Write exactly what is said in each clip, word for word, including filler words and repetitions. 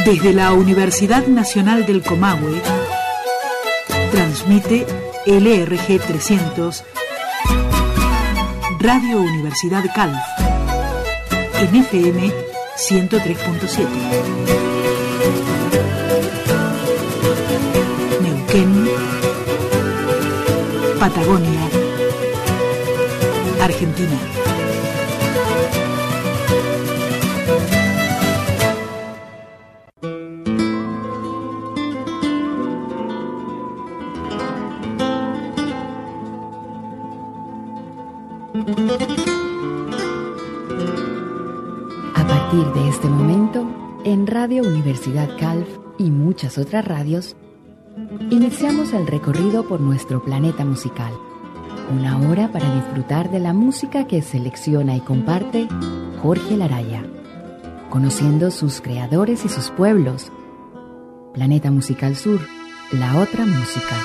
Desde la Universidad Nacional del Comahue, transmite L R G trescientos, Radio Universidad Calf, en F M ciento tres punto siete. Neuquén, Patagonia, Argentina. A partir de este momento, en Radio Universidad Calf y muchas otras radios, iniciamos el recorrido por nuestro planeta musical. Una hora para disfrutar de la música que selecciona y comparte Jorge Laraya, conociendo sus creadores y sus pueblos. Planeta Musical Sur, la otra música.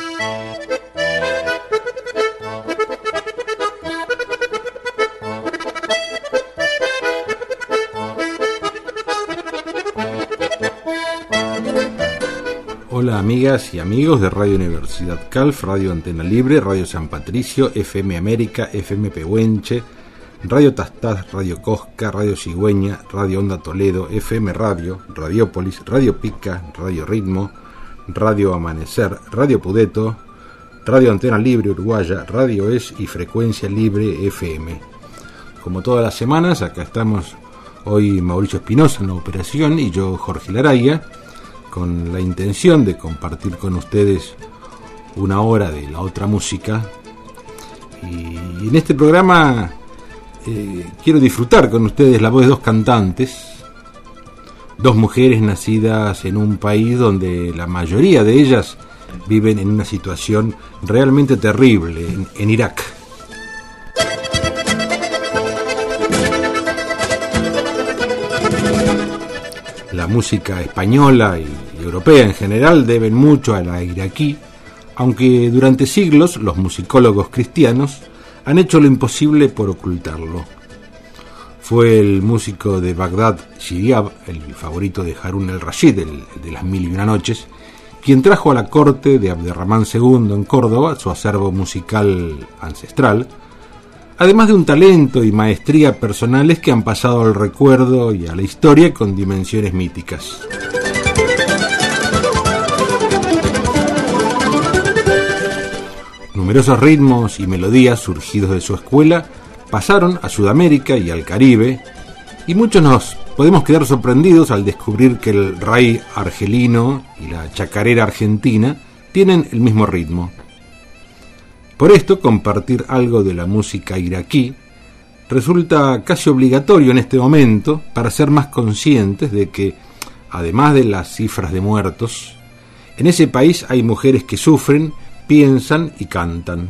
Hola amigas y amigos de Radio Universidad Calf, Radio Antena Libre, Radio San Patricio, F M América, F M Pehuenche, Radio Tastaz, Radio Cosca, Radio Cigüeña, Radio Onda Toledo, F M Radio, Radiópolis, Radio Pica, Radio Ritmo, Radio Amanecer, Radio Pudeto, Radio Antena Libre Uruguaya, Radio Es y Frecuencia Libre F M. Como todas las semanas, acá estamos hoy Mauricio Espinosa en la operación y yo, Jorge Laraya, con la intención de compartir con ustedes una hora de la otra música. Y en este programa eh, quiero disfrutar con ustedes la voz de dos cantantes, dos mujeres nacidas en un país donde la mayoría de ellas viven en una situación realmente terrible, en, en Irak. La música española y europea en general deben mucho a la iraquí, aunque durante siglos los musicólogos cristianos han hecho lo imposible por ocultarlo. Fue el músico de Bagdad, Shiriab, el favorito de Harún el Rashid, el de las Mil y Una Noches, quien trajo a la corte de Abderramán segundo en Córdoba su acervo musical ancestral, además de un talento y maestría personales que han pasado al recuerdo y a la historia con dimensiones míticas. Numerosos ritmos y melodías surgidos de su escuela pasaron a Sudamérica y al Caribe, y muchos nos podemos quedar sorprendidos al descubrir que el ray argelino y la chacarera argentina tienen el mismo ritmo. Por esto, compartir algo de la música iraquí resulta casi obligatorio en este momento para ser más conscientes de que, además de las cifras de muertos, en ese país hay mujeres que sufren, piensan y cantan.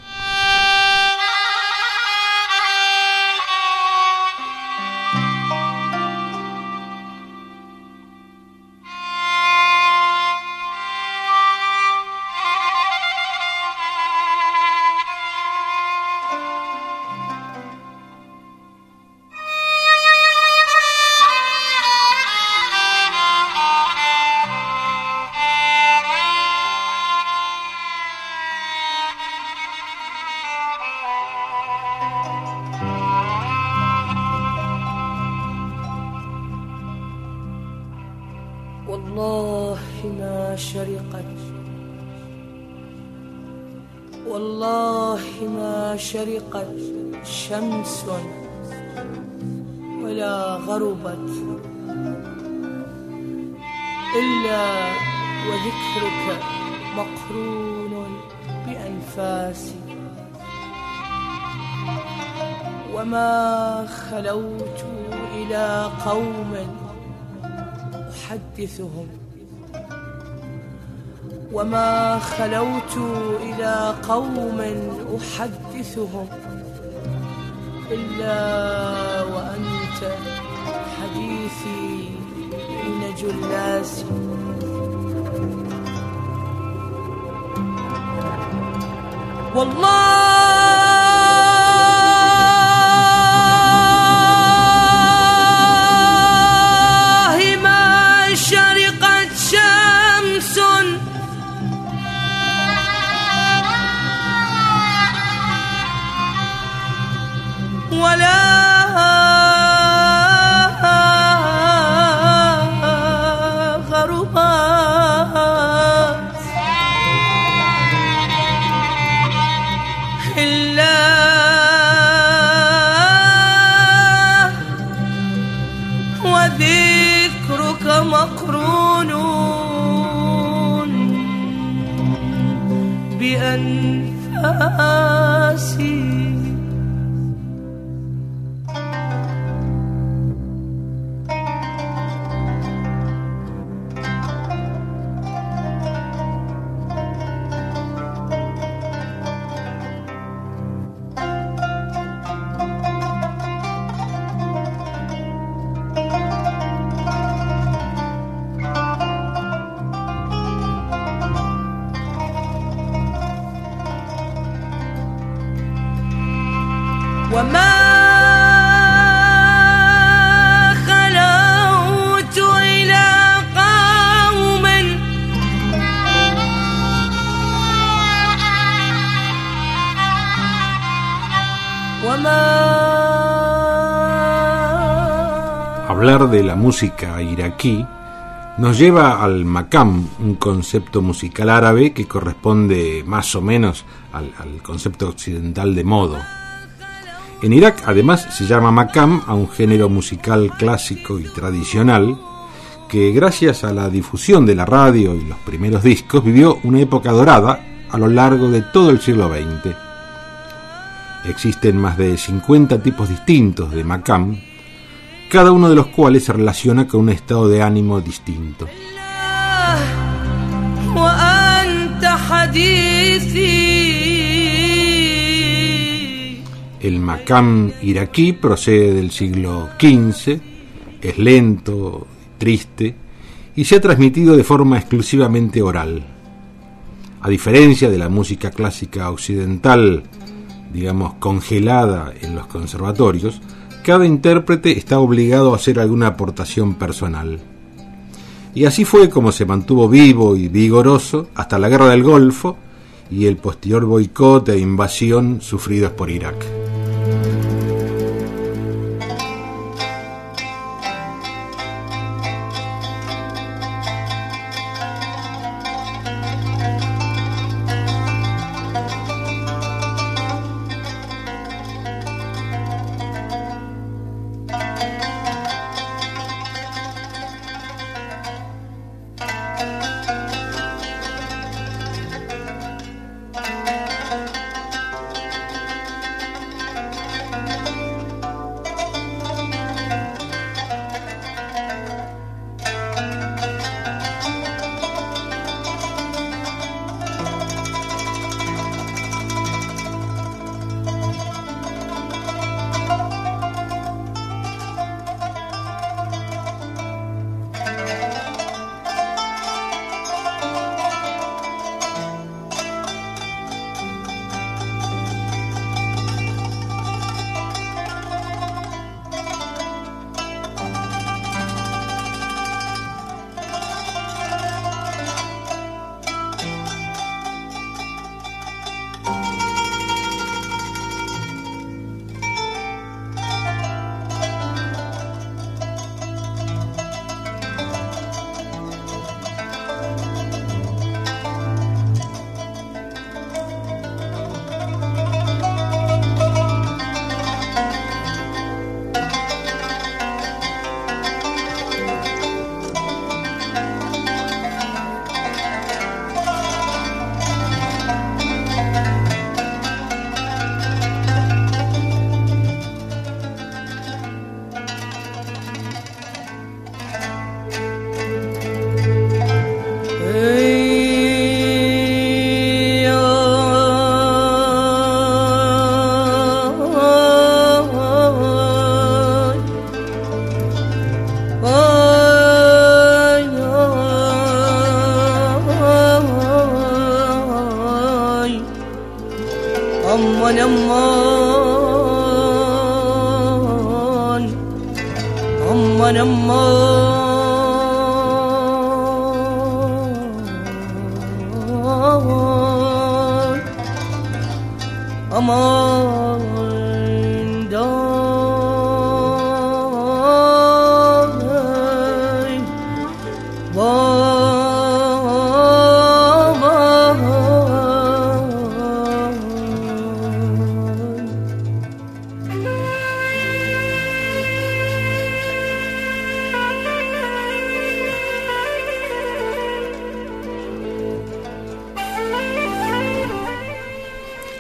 شرقت شمس ولا غربت إلا وذكرك مقرون بأنفاسي وما خلوت إلى قوم أحدثهم وما خلوت إلى قوم أحدثهم إلا وأنت حديثي بين جلاسي والله ما شرق المآسي وما خلوت إلى قوم وما Hablar de la música iraquí nos lleva al makam, un concepto musical árabe que corresponde más o menos al, al concepto occidental de modo. En Irak, además, se llama makam a un género musical clásico y tradicional que, gracias a la difusión de la radio y los primeros discos, vivió una época dorada a lo largo de todo el siglo veinte. Existen más de cincuenta tipos distintos de makam, cada uno de los cuales se relaciona con un estado de ánimo distinto. El makam iraquí procede del siglo quince, es lento, triste y se ha transmitido de forma exclusivamente oral. A diferencia de la música clásica occidental, digamos congelada en los conservatorios, cada intérprete está obligado a hacer alguna aportación personal. Y así fue como se mantuvo vivo y vigoroso hasta la Guerra del Golfo y el posterior boicot e invasión sufridos por Irak.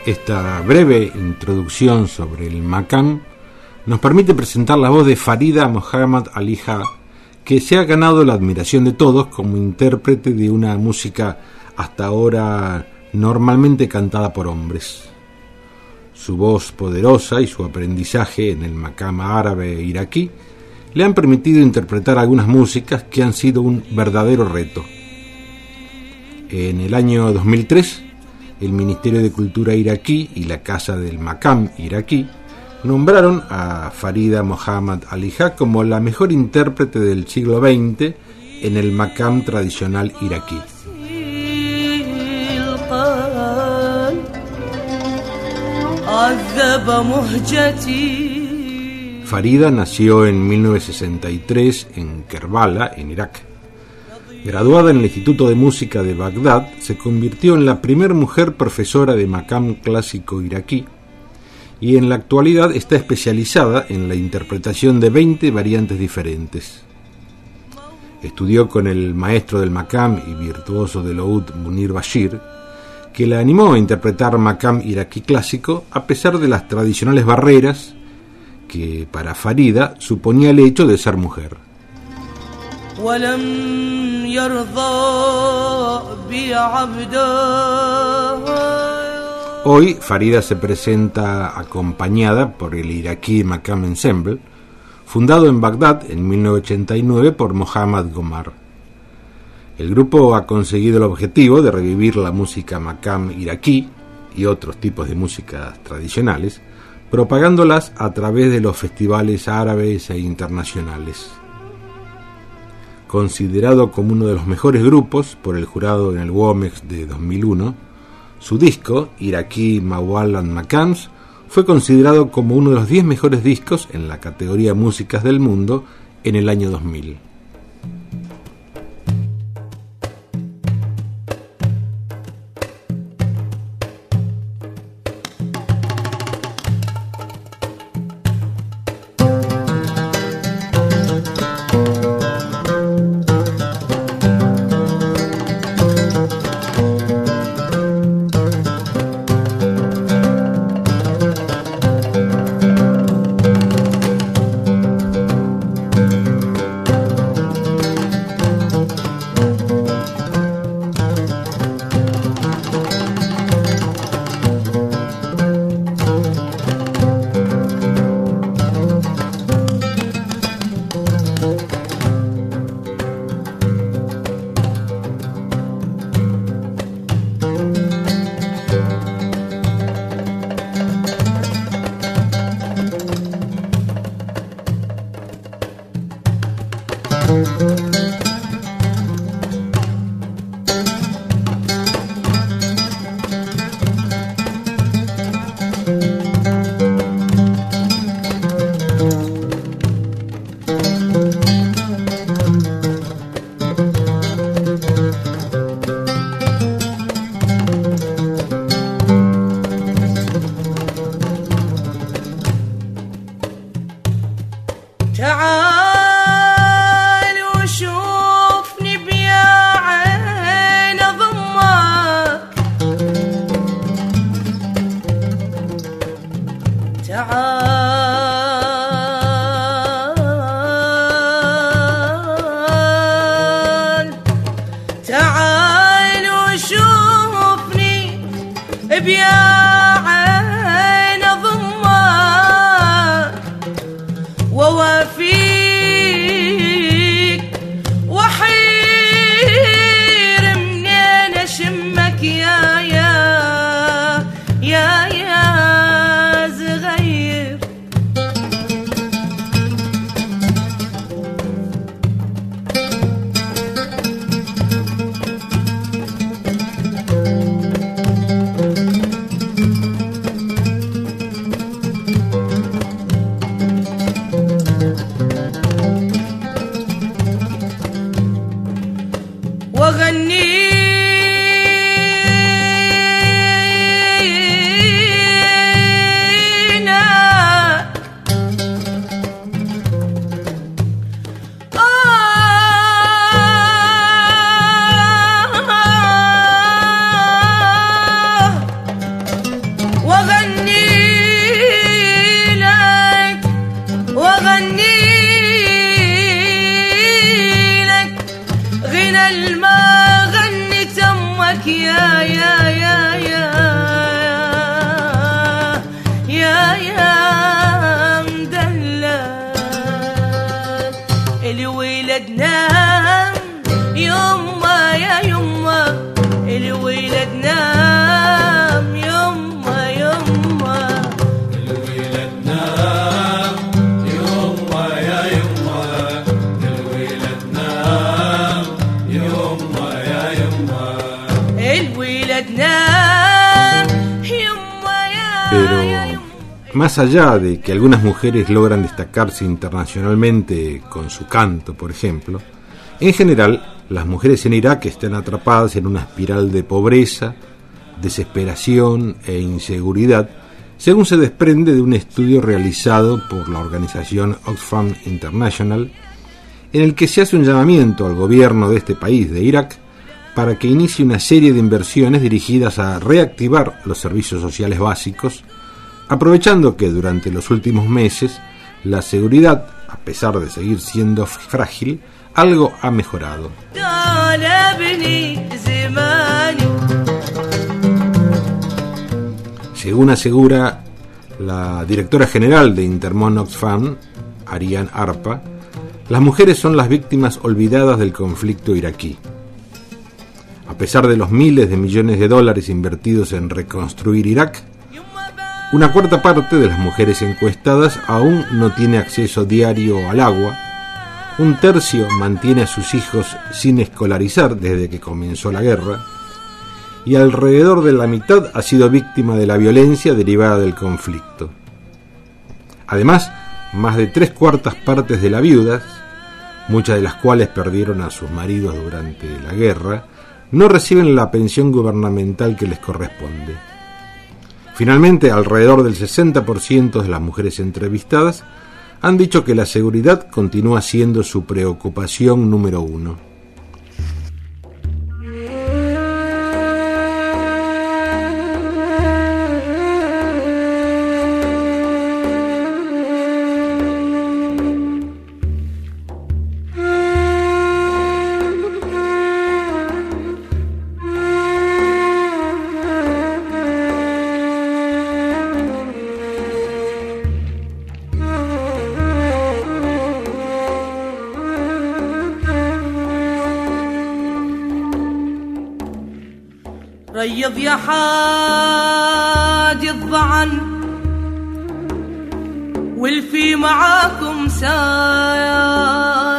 Esta breve introducción sobre el makam nos permite presentar la voz de Farida Mohammad Ali Jah, que se ha ganado la admiración de todos como intérprete de una música hasta ahora normalmente cantada por hombres. Su voz poderosa y su aprendizaje en el makam árabe e iraquí le han permitido interpretar algunas músicas que han sido un verdadero reto. En el año dos mil tres, el Ministerio de Cultura iraquí y la Casa del Makam iraquí nombraron a Farida Mohammad Ali Jah como la mejor intérprete del siglo veinte en el makam tradicional iraquí. Farida nació en mil novecientos sesenta y tres en Kerbala, en Irak. Graduada en el Instituto de Música de Bagdad, se convirtió en la primera mujer profesora de makam clásico iraquí y en la actualidad está especializada en la interpretación de veinte variantes diferentes. Estudió con el maestro del makam y virtuoso del oud Munir Bashir, que la animó a interpretar makam iraquí clásico a pesar de las tradicionales barreras que para Farida suponía el hecho de ser mujer. Hoy Farida se presenta acompañada por el Iraquí Makam Ensemble, fundado en Bagdad en mil novecientos ochenta y nueve por Mohammad Gomar. El grupo ha conseguido el objetivo de revivir la música makam iraquí y otros tipos de músicas tradicionales, propagándolas a través de los festivales árabes e internacionales. Considerado como uno de los mejores grupos por el jurado en el Womex de dos mil uno, su disco, Iraquí Mawal and Makams, fue considerado como uno de los diez mejores discos en la categoría Músicas del Mundo en el año dos mil. الولد نام يما يا يما الولد نام يما يما الولد نام يما يا يما الولد نام يما يا يما الولد نام يما يا Pero más allá de que algunas mujeres logran destacarse internacionalmente con su canto, por ejemplo, en general las mujeres en Irak están atrapadas en una espiral de pobreza, desesperación e inseguridad, según se desprende de un estudio realizado por la organización Oxfam International, en el que se hace un llamamiento al gobierno de este país, de Irak, para que inicie una serie de inversiones dirigidas a reactivar los servicios sociales básicos, aprovechando que durante los últimos meses la seguridad, a pesar de seguir siendo frágil, algo ha mejorado. Según asegura la directora general de Intermon Oxfam, Ariane Arpa, las mujeres son las víctimas olvidadas del conflicto iraquí. A pesar de los miles de millones de dólares invertidos en reconstruir Irak, una cuarta parte de las mujeres encuestadas aún no tiene acceso diario al agua, un tercio mantiene a sus hijos sin escolarizar desde que comenzó la guerra, y alrededor de la mitad ha sido víctima de la violencia derivada del conflicto. Además, más de tres cuartas partes de las viudas, muchas de las cuales perdieron a sus maridos durante la guerra, no reciben la pensión gubernamental que les corresponde. Finalmente, alrededor del sesenta por ciento de las mujeres entrevistadas han dicho que la seguridad continúa siendo su preocupación número uno. ريض يا حادي الضعن والفي معاكم سايا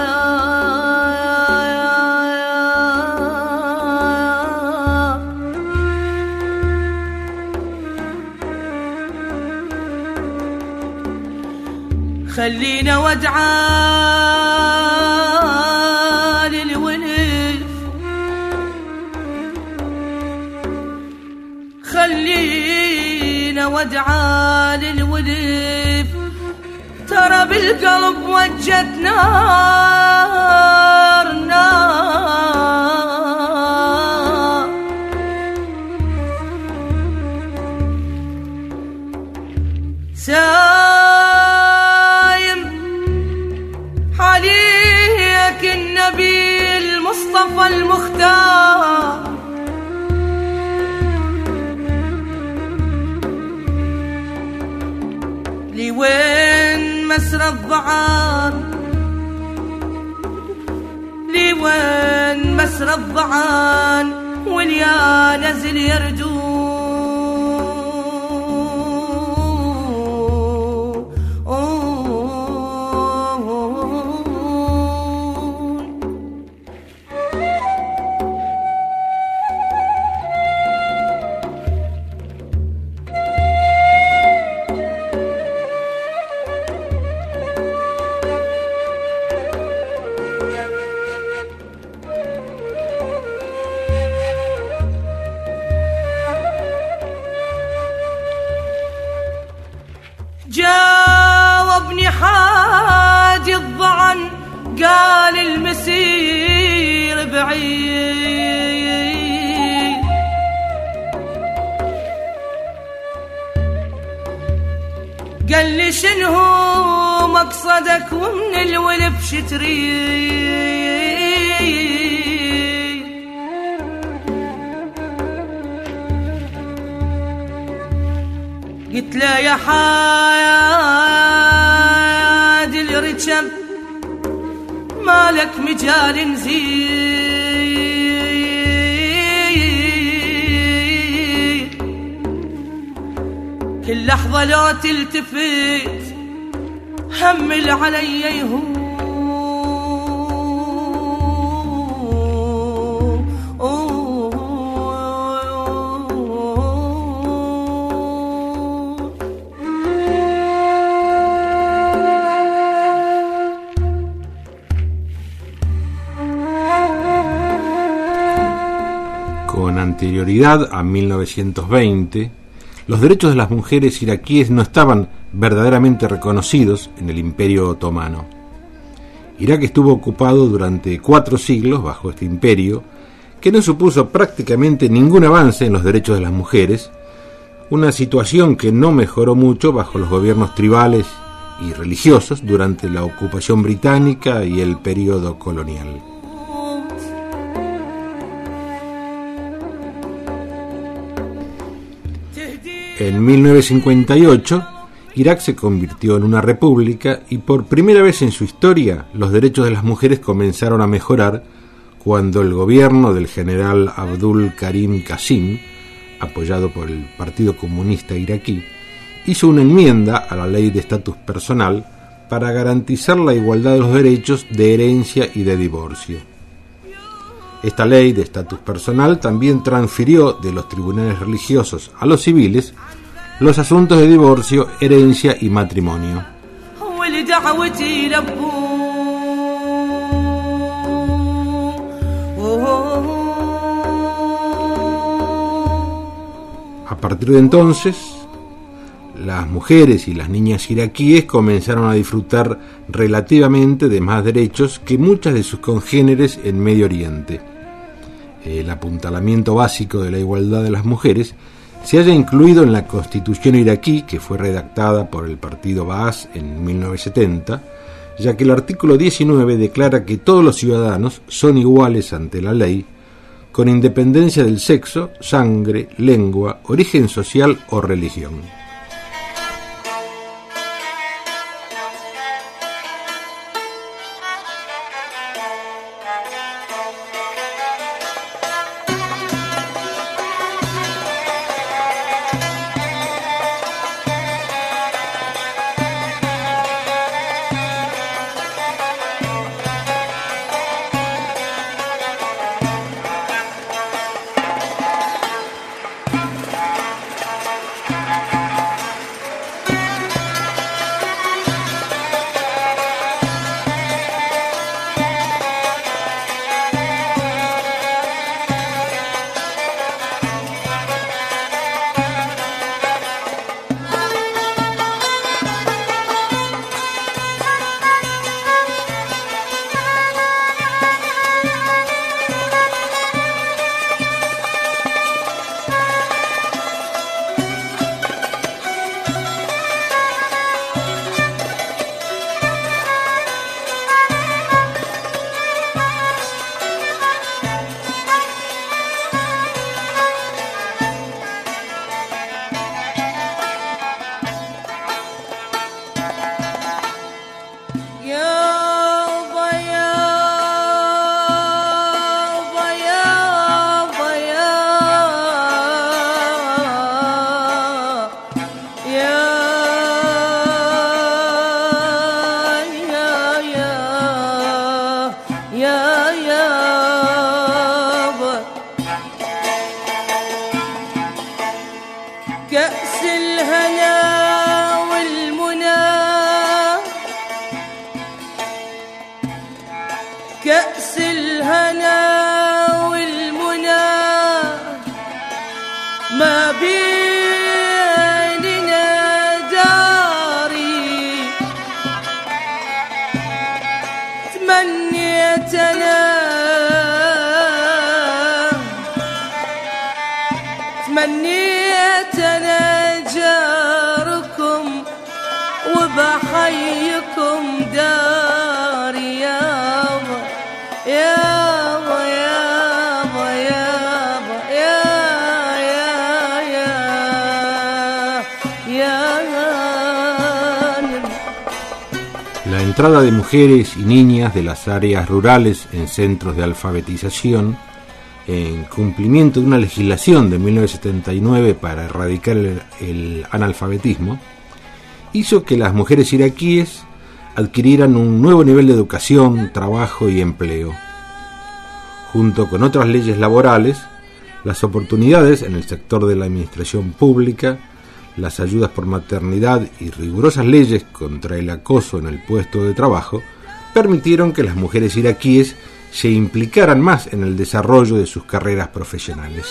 خلينا ودعا للولف خلينا ودعا للولف ترى بالقلب وجت نار نار سايم عليك النبي المصطفى المختار لوين مسرى الضعان لوين مسرى الضعان واليا نزل يرجو جاوبني حاجي الضعن قال المسير بعيد قال لي شنو مقصدك ومن الولف شتريد قلت له يا حادي الرجم مالك مجال نزيد كل لحظة لو تلتفت همل علي يهون Con anterioridad a mil novecientos veinte, los derechos de las mujeres iraquíes no estaban verdaderamente reconocidos en el Imperio Otomano. Irak estuvo ocupado durante cuatro siglos bajo este imperio, que no supuso prácticamente ningún avance en los derechos de las mujeres, una situación que no mejoró mucho bajo los gobiernos tribales y religiosos durante la ocupación británica y el período colonial. En mil novecientos cincuenta y ocho, Irak se convirtió en una república y por primera vez en su historia los derechos de las mujeres comenzaron a mejorar cuando el gobierno del general Abdul Karim Qasim, apoyado por el Partido Comunista Iraquí, hizo una enmienda a la ley de estatus personal para garantizar la igualdad de los derechos de herencia y de divorcio. Esta ley de estatus personal también transfirió de los tribunales religiosos a los civiles los asuntos de divorcio, herencia y matrimonio. A partir de entonces, las mujeres y las niñas iraquíes comenzaron a disfrutar relativamente de más derechos que muchas de sus congéneres en Medio Oriente. El apuntalamiento básico de la igualdad de las mujeres se halla incluido en la Constitución iraquí, que fue redactada por el partido Baas en mil novecientos setenta, ya que el artículo diecinueve declara que todos los ciudadanos son iguales ante la ley, con independencia del sexo, sangre, lengua, origen social o religión. كأس الهنا والمنى ما بيننا داري تمنيت أنا تمنيت أنا جاركم وبحيكم داري يابا يابا يابا يابا يا يا يا يا La entrada de mujeres y niñas de las áreas rurales en centros de alfabetización, en cumplimiento de una legislación de mil novecientos setenta y nueve para erradicar el, el analfabetismo, hizo que las mujeres iraquíes adquirieran un nuevo nivel de educación, trabajo y empleo. Junto con otras leyes laborales, las oportunidades en el sector de la administración pública, las ayudas por maternidad y rigurosas leyes contra el acoso en el puesto de trabajo permitieron que las mujeres iraquíes se implicaran más en el desarrollo de sus carreras profesionales.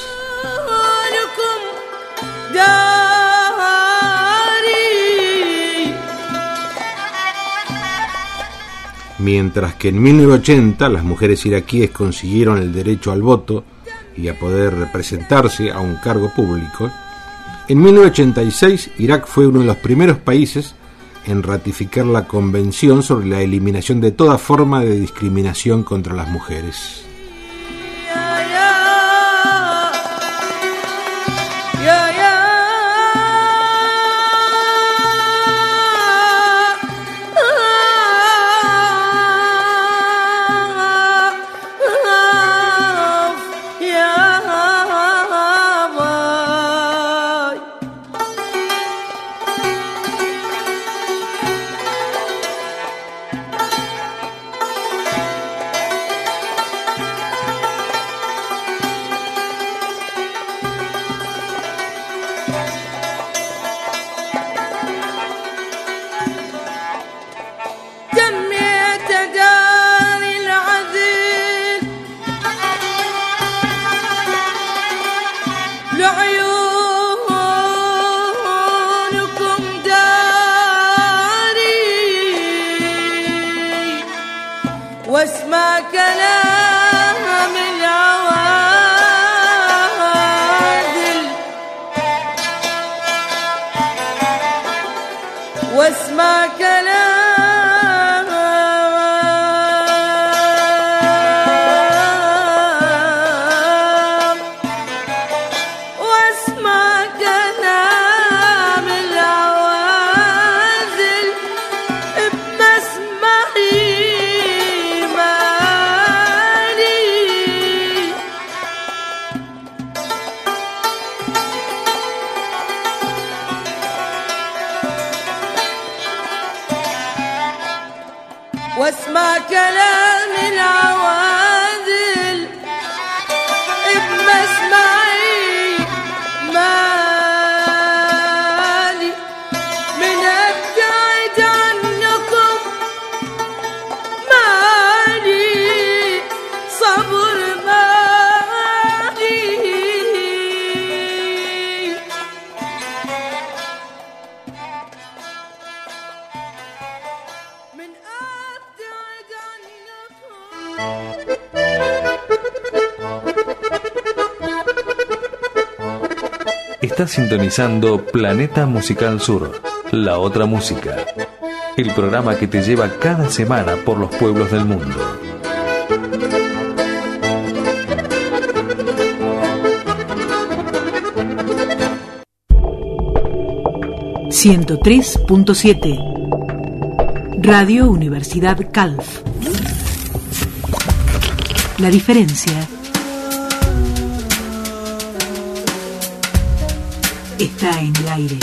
Mientras que en mil novecientos ochenta las mujeres iraquíes consiguieron el derecho al voto y a poder representarse a un cargo público, en mil novecientos ochenta y seis Irak fue uno de los primeros países en ratificar la Convención sobre la eliminación de toda forma de discriminación contra las mujeres. واسمع كلام العوادل واسمع كلام واسمع كلام العوادل بمسمعي واسمع كلام العوادل بمسمعي مالي من ابتعد عنكم مالي صبر مالي من Estás sintonizando Planeta Musical Sur, la otra música. El programa que te lleva cada semana por los pueblos del mundo. ciento tres punto siete Radio Universidad Calf. La diferencia está en el aire.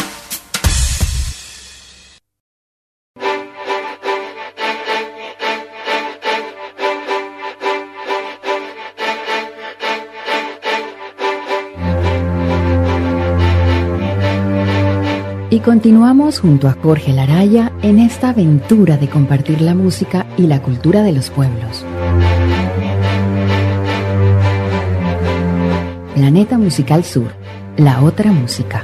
Y continuamos junto a Jorge Laraya en esta aventura de compartir la música y la cultura de los pueblos. Planeta Musical Sur, la otra música.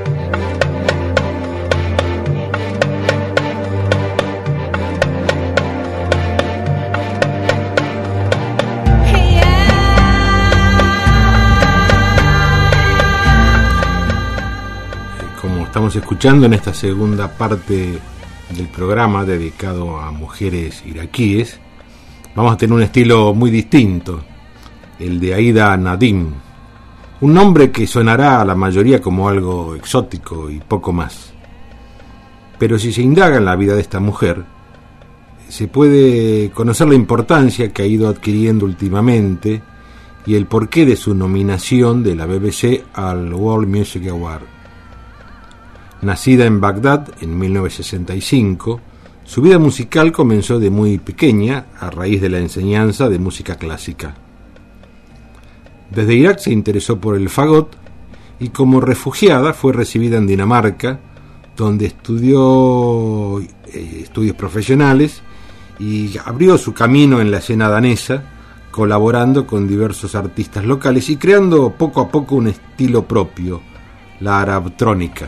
Estamos escuchando en esta segunda parte del programa dedicado a mujeres iraquíes. Vamos a tener un estilo muy distinto, el de Aida Nadim, un nombre que sonará a la mayoría como algo exótico y poco más. Pero si se indaga en la vida de esta mujer, se puede conocer la importancia que ha ido adquiriendo últimamente y el porqué de su nominación de la B B C al World Music Award. Nacida en Bagdad en mil novecientos sesenta y cinco, su vida musical comenzó de muy pequeña a raíz de la enseñanza de música clásica. Desde Irak se interesó por el fagot y como refugiada fue recibida en Dinamarca, donde estudió eh, estudios profesionales y abrió su camino en la escena danesa, colaborando con diversos artistas locales y creando poco a poco un estilo propio, la arabtrónica.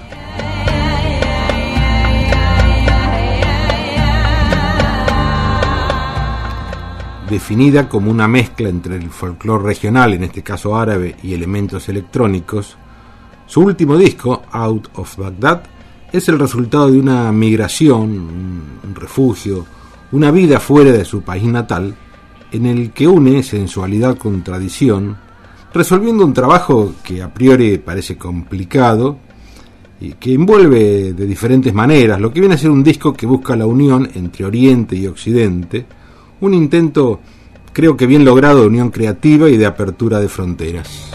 Definida como una mezcla entre el folclore regional, en este caso árabe, y elementos electrónicos, su último disco, Out of Baghdad, es el resultado de una migración, un refugio, una vida fuera de su país natal, en el que une sensualidad con tradición, resolviendo un trabajo que a priori parece complicado y que envuelve de diferentes maneras, lo que viene a ser un disco que busca la unión entre Oriente y Occidente, un intento, creo que bien logrado, de unión creativa y de apertura de fronteras.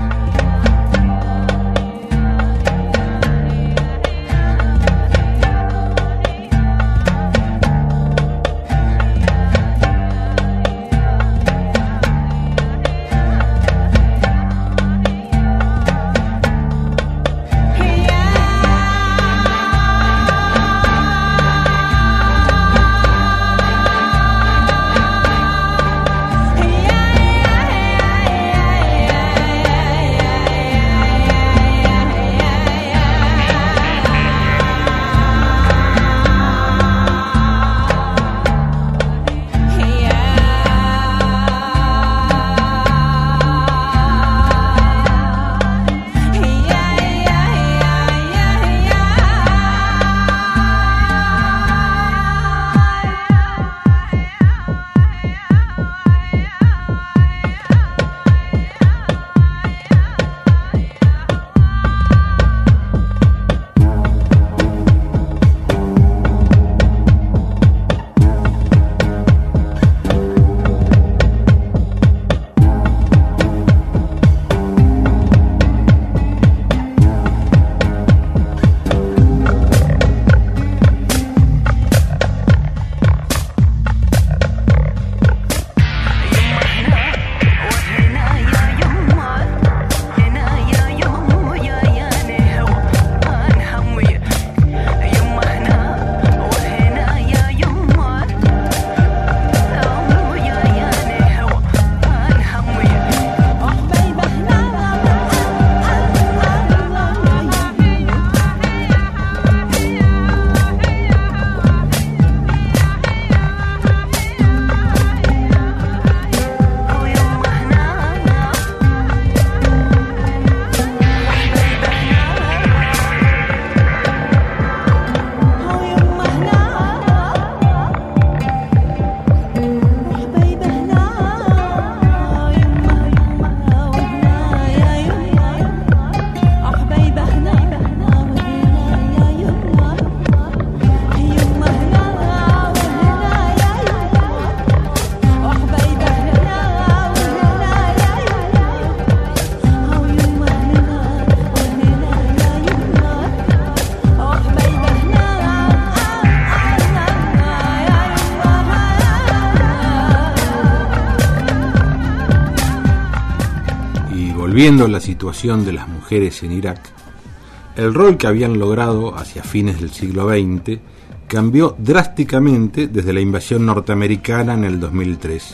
Viendo la situación de las mujeres en Irak, el rol que habían logrado hacia fines del siglo veinte cambió drásticamente desde la invasión norteamericana en el dos mil tres.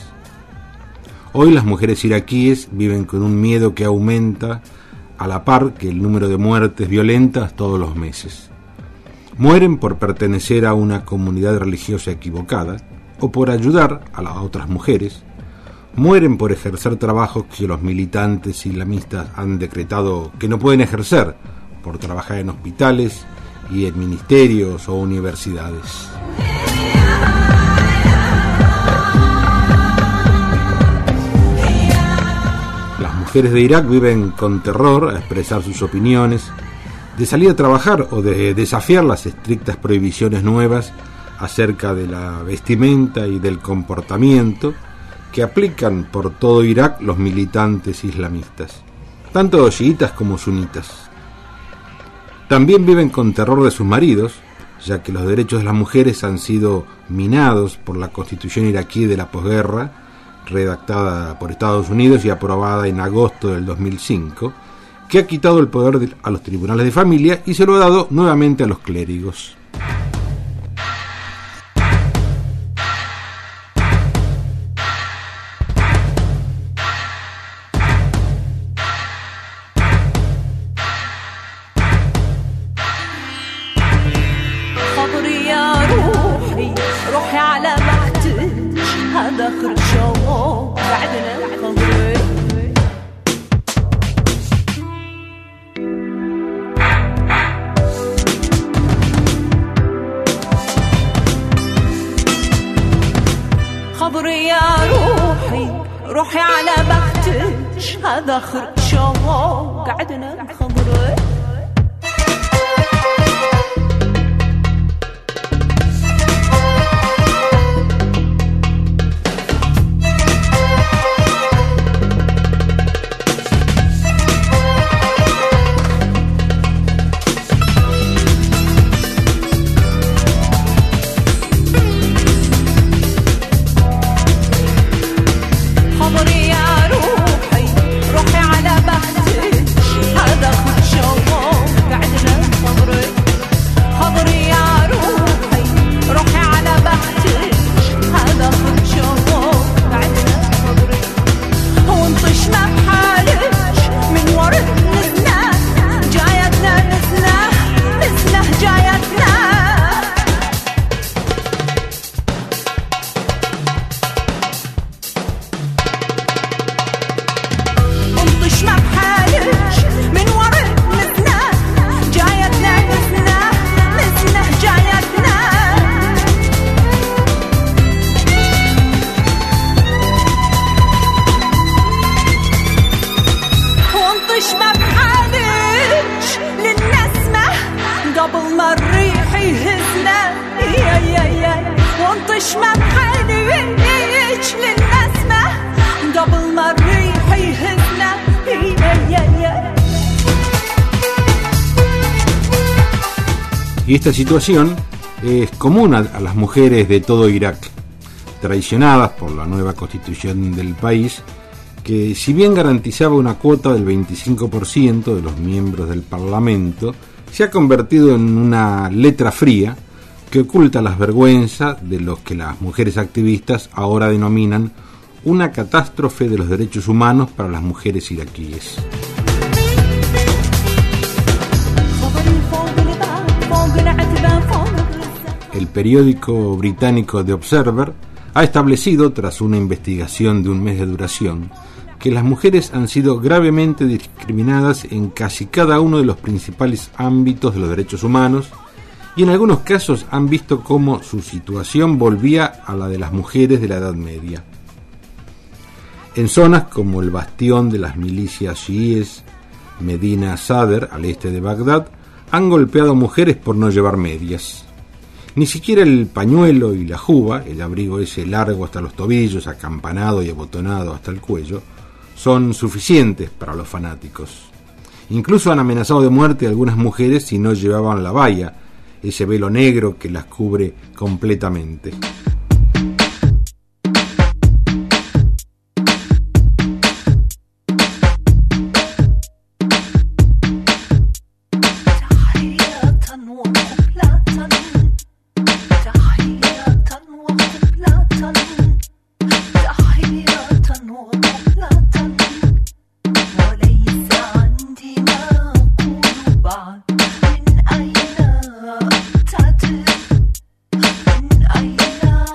Hoy las mujeres iraquíes viven con un miedo que aumenta a la par que el número de muertes violentas todos los meses. Mueren por pertenecer a una comunidad religiosa equivocada o por ayudar a las otras mujeres. Mueren por ejercer trabajos que los militantes islamistas han decretado que no pueden ejercer, por trabajar en hospitales y en ministerios o universidades. Las mujeres de Irak viven con terror a expresar sus opiniones, de salir a trabajar o de desafiar las estrictas prohibiciones nuevas acerca de la vestimenta y del comportamiento que aplican por todo Irak los militantes islamistas, tanto chiitas como sunitas. También viven con terror de sus maridos, ya que los derechos de las mujeres han sido minados por la Constitución iraquí de la posguerra, redactada por Estados Unidos y aprobada en agosto del dos mil cinco, que ha quitado el poder a los tribunales de familia y se lo ha dado nuevamente a los clérigos. روحي على بختك هذا خرق شوق قعدنا خضري Y esta situación es común a, a las mujeres de todo Irak, traicionadas por la nueva constitución del país, que si bien garantizaba una cuota del veinticinco por ciento de los miembros del Parlamento, se ha convertido en una letra fría que oculta las vergüenzas de lo que las mujeres activistas ahora denominan una catástrofe de los derechos humanos para las mujeres iraquíes. El periódico británico The Observer ha establecido, tras una investigación de un mes de duración, que las mujeres han sido gravemente discriminadas en casi cada uno de los principales ámbitos de los derechos humanos y en algunos casos han visto cómo su situación volvía a la de las mujeres de la Edad Media. En zonas como el bastión de las milicias chiíes, Medina Sadr, al este de Bagdad, han golpeado a mujeres por no llevar medias. Ni siquiera el pañuelo y la juba, el abrigo ese largo hasta los tobillos, acampanado y abotonado hasta el cuello, son suficientes para los fanáticos. Incluso han amenazado de muerte a algunas mujeres si no llevaban la baya, ese velo negro que las cubre completamente. من أين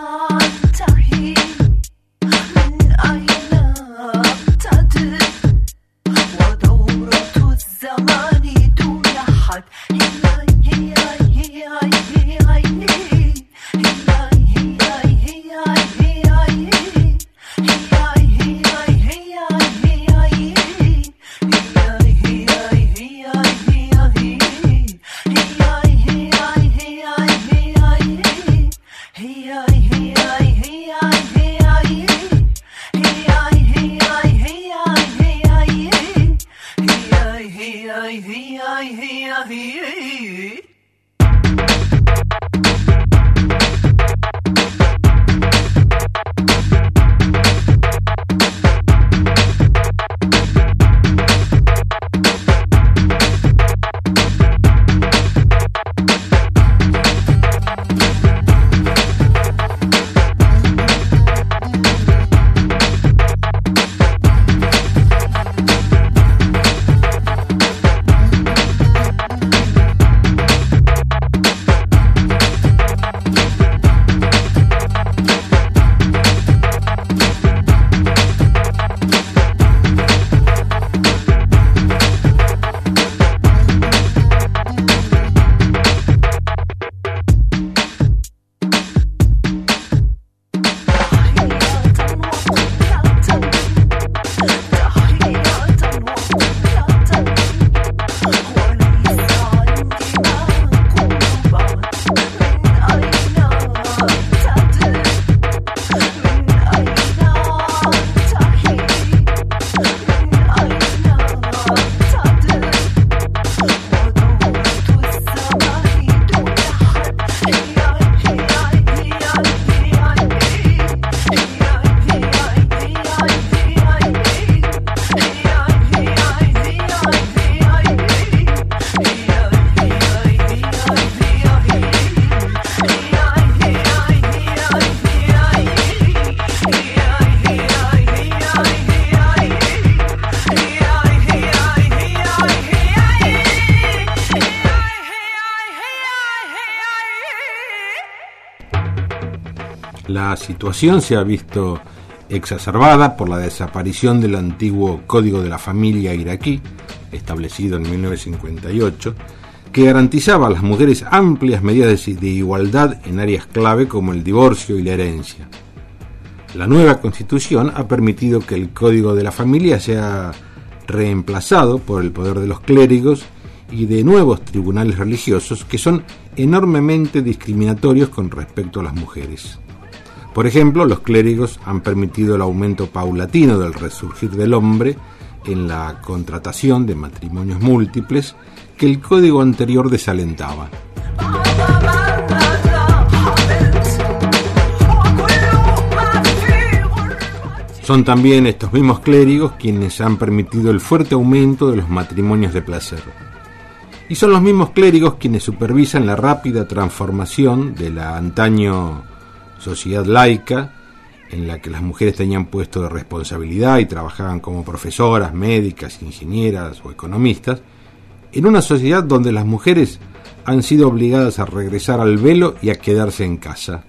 La situación se ha visto exacerbada por la desaparición del antiguo Código de la Familia iraquí, establecido en mil novecientos cincuenta y ocho, que garantizaba a las mujeres amplias medidas de igualdad en áreas clave como el divorcio y la herencia. La nueva Constitución ha permitido que el Código de la Familia sea reemplazado por el poder de los clérigos y de nuevos tribunales religiosos que son enormemente discriminatorios con respecto a las mujeres. Por ejemplo, los clérigos han permitido el aumento paulatino del resurgir del hombre en la contratación de matrimonios múltiples que el código anterior desalentaba. Son también estos mismos clérigos quienes han permitido el fuerte aumento de los matrimonios de placer. Y son los mismos clérigos quienes supervisan la rápida transformación de la antaño sociedad laica, en la que las mujeres tenían puesto de responsabilidad y trabajaban como profesoras, médicas, ingenieras o economistas, en una sociedad donde las mujeres han sido obligadas a regresar al velo y a quedarse en casa.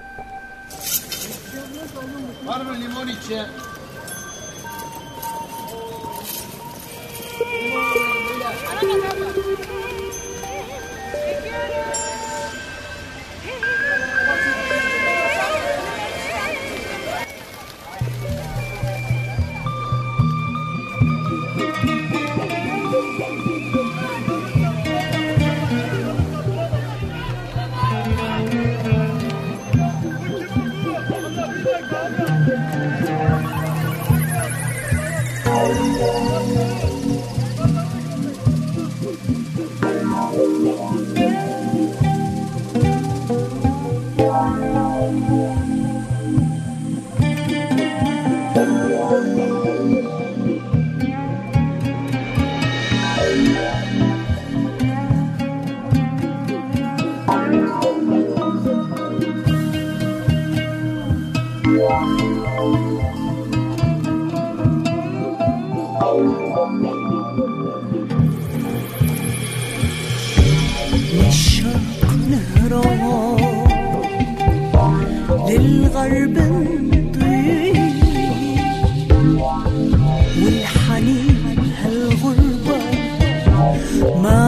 للغرب نطير والحنين هالغربة ما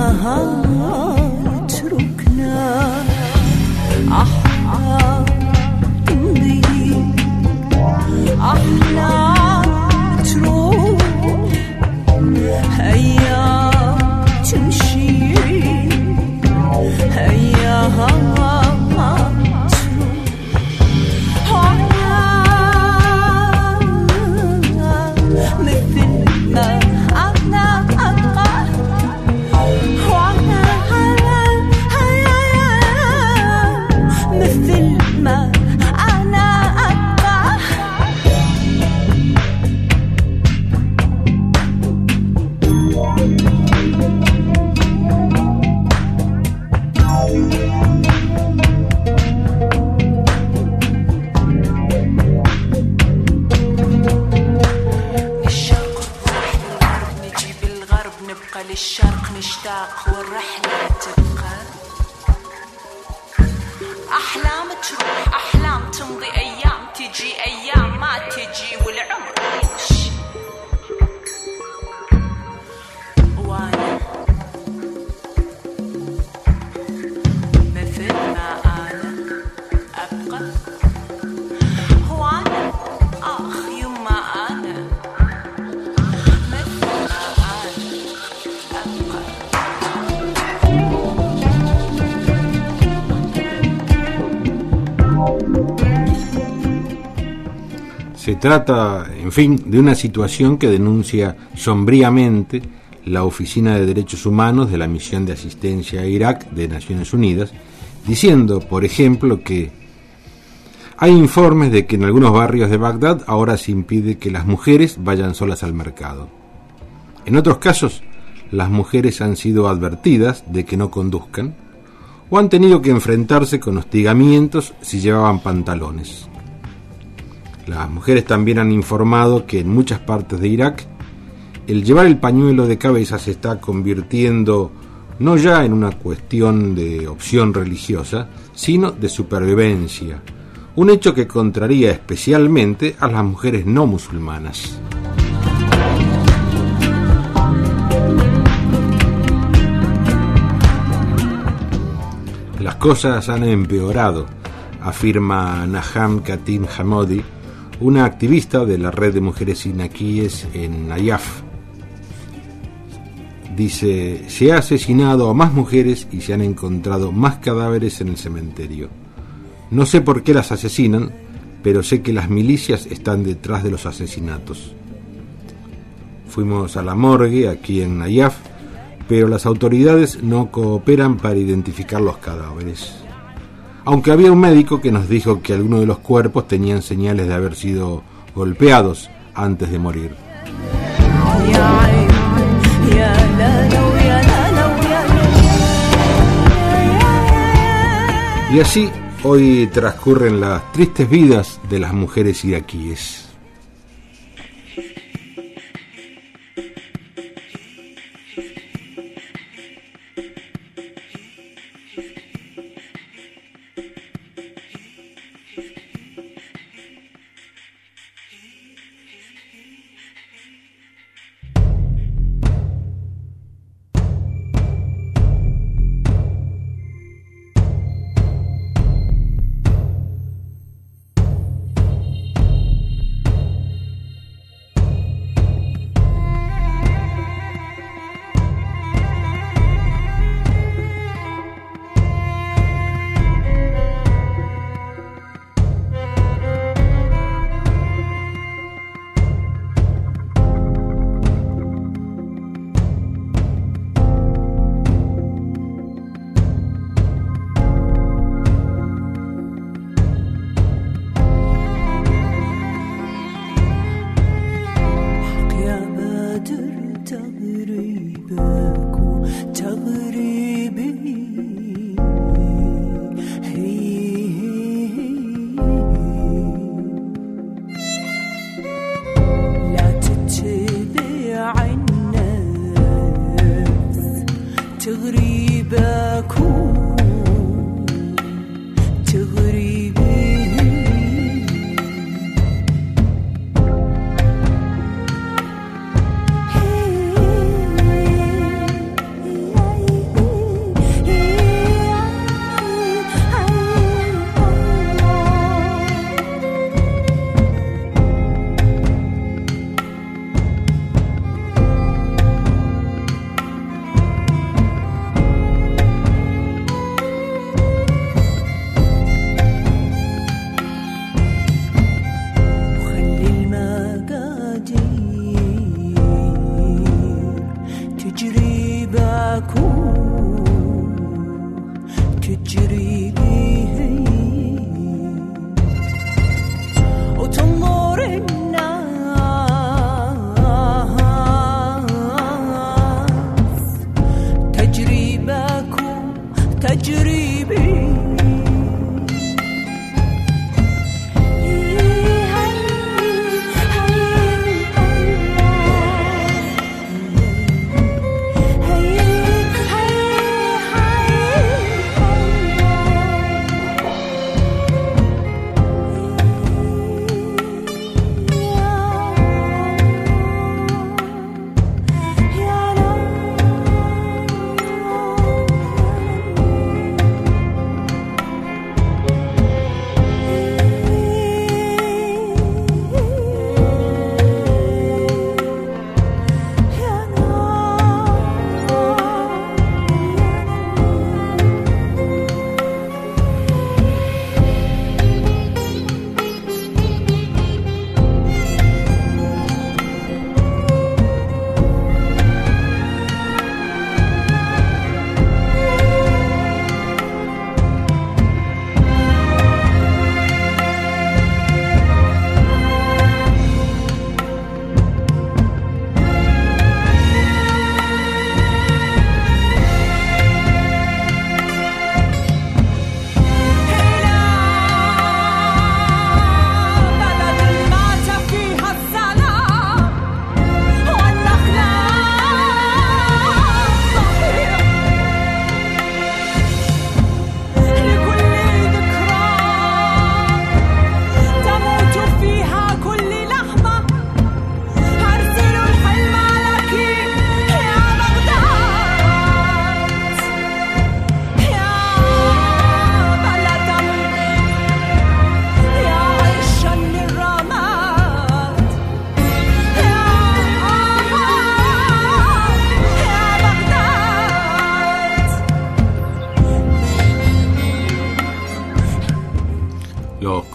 هتركنا أحلى تمضي أحلى تروح أيام تمشي أيام للشرق نشتاق والرحلة تبقى أحلام تروح أحلام تمضي أيام تجي أيام ما تجي والعمر يمشي وأنا مثل ما أنا أبقى وأنا آخ يما أنا Se trata, en fin, de una situación que denuncia sombríamente la Oficina de Derechos Humanos de la Misión de Asistencia a Irak de Naciones Unidas, diciendo, por ejemplo, que hay informes de que en algunos barrios de Bagdad ahora se impide que las mujeres vayan solas al mercado. En otros casos, las mujeres han sido advertidas de que no conduzcan o han tenido que enfrentarse con hostigamientos si llevaban pantalones. Las mujeres también han informado que en muchas partes de Irak el llevar el pañuelo de cabeza se está convirtiendo no ya en una cuestión de opción religiosa, sino de supervivencia, un hecho que contraría especialmente a las mujeres no musulmanas. Las cosas han empeorado, afirma Naham Katim Hamodi, una activista de la red de mujeres iraquíes en Nayaf. Dice, se ha asesinado a más mujeres y se han encontrado más cadáveres en el cementerio. No sé por qué las asesinan, pero sé que las milicias están detrás de los asesinatos. Fuimos a la morgue aquí en Nayaf, pero las autoridades no cooperan para identificar los cadáveres. Aunque había un médico que nos dijo que algunos de los cuerpos tenían señales de haber sido golpeados antes de morir. Y así hoy transcurren las tristes vidas de las mujeres iraquíes.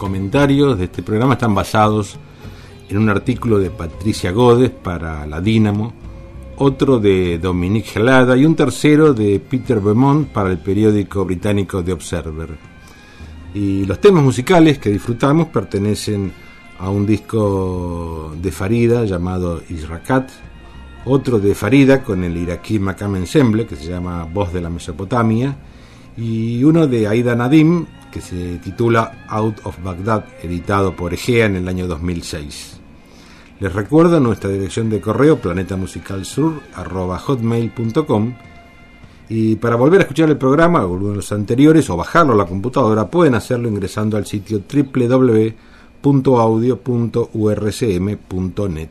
comentarios de este programa están basados en un artículo de Patricia Godes para la Dínamo, otro de Dominique Gelada y un tercero de Peter Beaumont para el periódico británico The Observer. Y los temas musicales que disfrutamos pertenecen a un disco de Farida llamado Israkat, otro de Farida con el iraquí Makam Ensemble que se llama Voz de la Mesopotamia, y uno de Aida Nadim que se titula Out of Baghdad, editado por Egea en el año dos mil seis. Les recuerdo nuestra dirección de correo planetamusicalsur arroba hotmail punto com, y para volver a escuchar el programa o alguno de los anteriores o bajarlo a la computadora pueden hacerlo ingresando al sitio doble u doble u doble u punto audio punto u r c m punto net.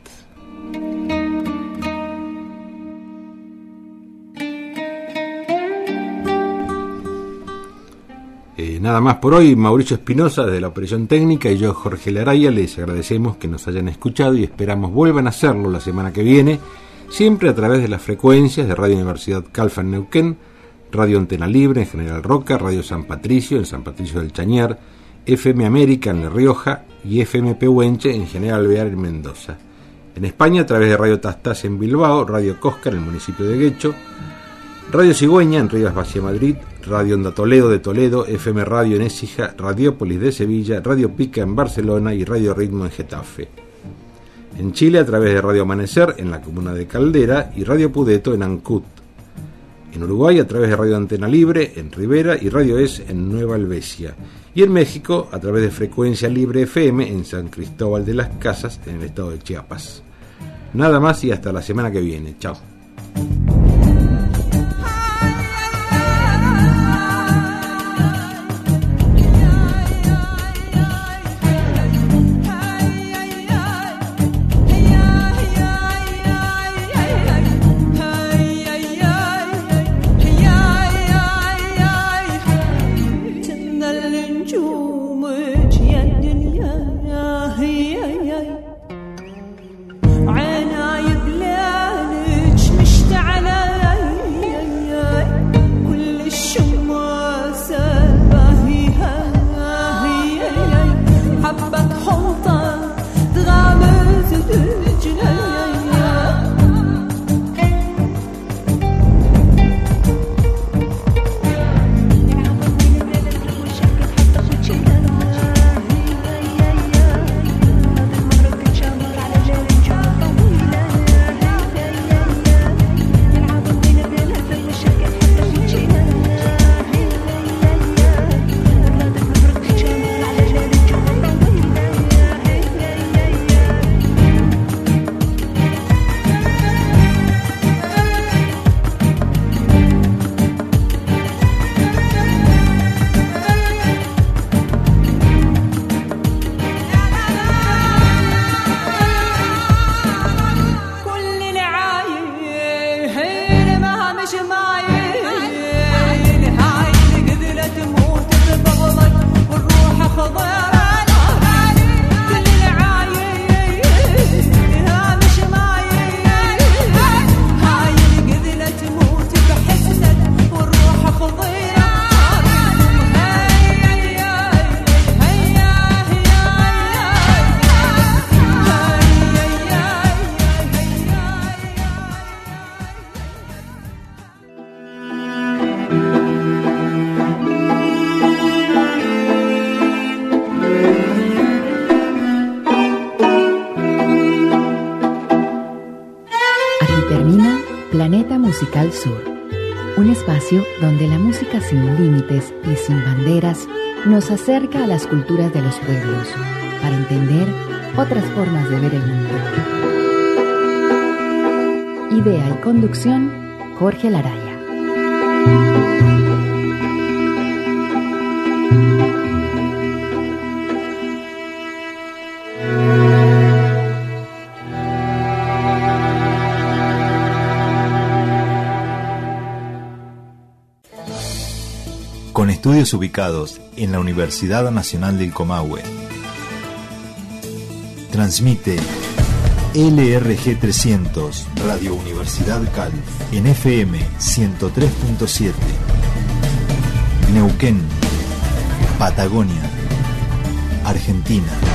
Eh, nada más por hoy. Mauricio Espinosa desde la operación técnica y yo, Jorge Laraya, les agradecemos que nos hayan escuchado y esperamos vuelvan a hacerlo la semana que viene, siempre a través de las frecuencias de Radio Universidad Calf en Neuquén, Radio Antena Libre en General Roca, Radio San Patricio en San Patricio del Chañar, F M América en La Rioja y F M Pehuenche en General Alvear en Mendoza. En España a través de Radio Tastás en Bilbao, Radio Coscar en el municipio de Guecho, Radio Cigüeña en Rivas Vacia Madrid, Radio Onda Toledo de Toledo, F M Radio en Écija, Radiópolis de Sevilla, Radio Pica en Barcelona y Radio Ritmo en Getafe. En Chile a través de Radio Amanecer en la comuna de Caldera y Radio Pudeto en Ancut. En Uruguay a través de Radio Antena Libre en Rivera y Radio Es en Nueva Albesia. Y en México a través de Frecuencia Libre F M en San Cristóbal de las Casas en el estado de Chiapas. Nada más y hasta la semana que viene. Chao. Musical Sur, un espacio donde la música sin límites y sin banderas nos acerca a las culturas de los pueblos para entender otras formas de ver el mundo. Idea y conducción, Jorge Laraya. Con estudios ubicados en la Universidad Nacional del Comahue. Transmite L R G trescientos, Radio Universidad Calf, en F M ciento tres punto siete. Neuquén, Patagonia, Argentina.